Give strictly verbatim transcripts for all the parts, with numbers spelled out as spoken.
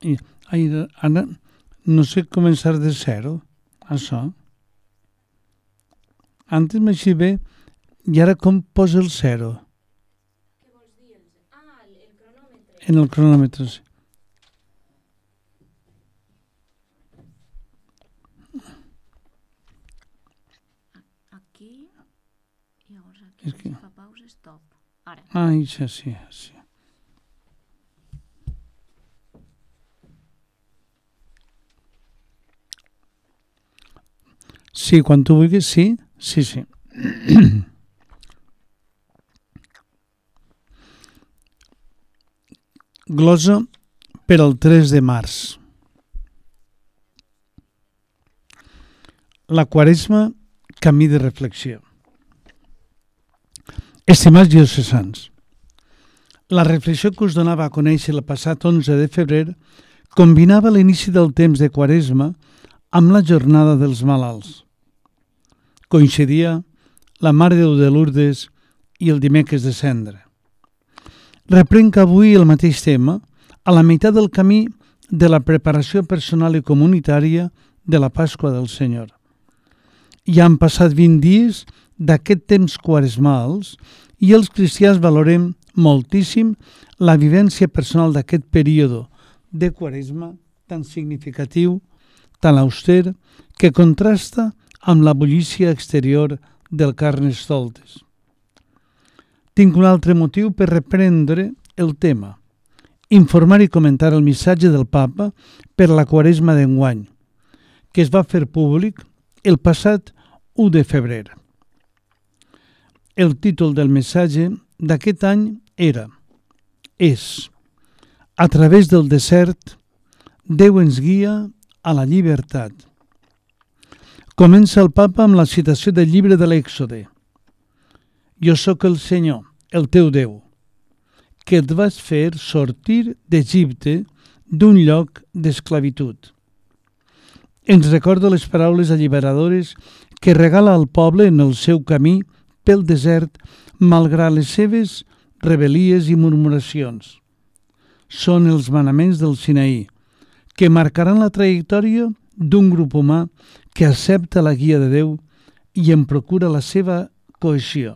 I, ai, ara no sé començar de zero, això. Antes m'així bé, i ara com posa el zero? Què vols dir? Ah, el cronòmetre. En el cronòmetre, sí. Aquí, i llavors aquí És que... fa pausa, stop. Ara. Ah, això sí, sí. Sí, quan tu vulguis, sí, sí, sí. Glosa per al tres de març. La Quaresma, camí de reflexió. Estimats diocesans, la reflexió que us donava a conèixer el passat onze de febrer combinava l'inici del temps de Quaresma amb la jornada dels malalts. Coincidia la Mare de Déu de Lourdes i el dimecres de Cendra. Reprenc avui el mateix tema a la meitat del camí de la preparació personal i comunitària de la Pasqua del Senyor. Ja han passat vint dies d'aquest temps quaresmals i els cristians valorem moltíssim la vivència personal d'aquest període de Quaresma tan significatiu, tan auster, que contrasta amb la bullícia exterior del Carnestoltes. Tinc un altre motiu per reprendre el tema, informar i comentar el missatge del Papa per la Quaresma d'enguany, que es va fer públic el passat u de febrer. El títol del missatge d'aquest any era és A través del desert, Déu ens guia a la llibertat. Comença el Papa amb la citació del llibre de l'Èxode. Jo sóc el Senyor, el teu Déu, que et vas fer sortir d'Egipte d'un lloc d'esclavitud. Ens recorda les paraules alliberadores que regala al poble en el seu camí pel desert, malgrat les seves rebel·lies i murmuracions. Són els manaments del Sinaí, que marcaran la trajectòria d'un grup humà que accepta la guia de Déu i en procura la seva cohesió.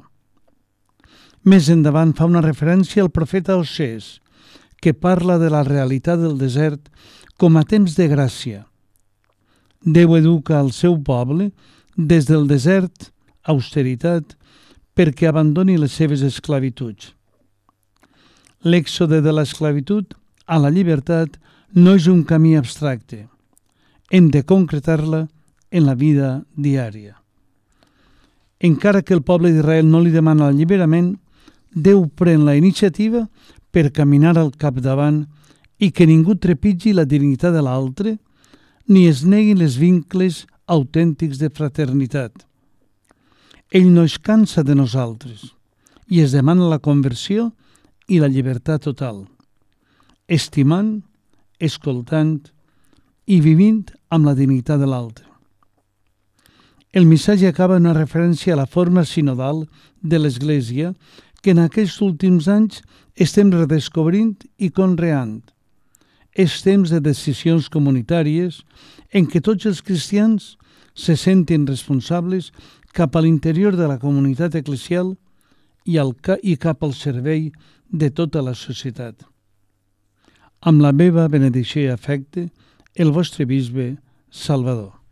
Més endavant fa una referència al profeta Osés, que parla de la realitat del desert com a temps de gràcia. Déu educa al seu poble des del desert, austeritat, perquè abandoni les seves esclavituds. L'èxode de l'esclavitud a la llibertat no és un camí abstracte. Hem de concretar-la en la vida diària. Encara que el poble d'Israel no li demana l'alliberament, Déu pren la iniciativa per caminar al capdavant i que ningú trepitgi la dignitat de l'altre ni es neguin els vincles autèntics de fraternitat. Ell no es cansa de nosaltres i es demana la conversió i la llibertat total, estimant, escoltant i vivint amb la dignitat de l'altre. El missatge acaba en una referència a la forma sinodal de l'Església que en aquests últims anys estem redescobrint i conreant. És temps de decisions comunitàries en què tots els cristians se sentin responsables cap a l'interior de la comunitat eclesial i, al, i cap al servei de tota la societat. Amb la meva benedicció i afecte, el vostre bisbe Salvador.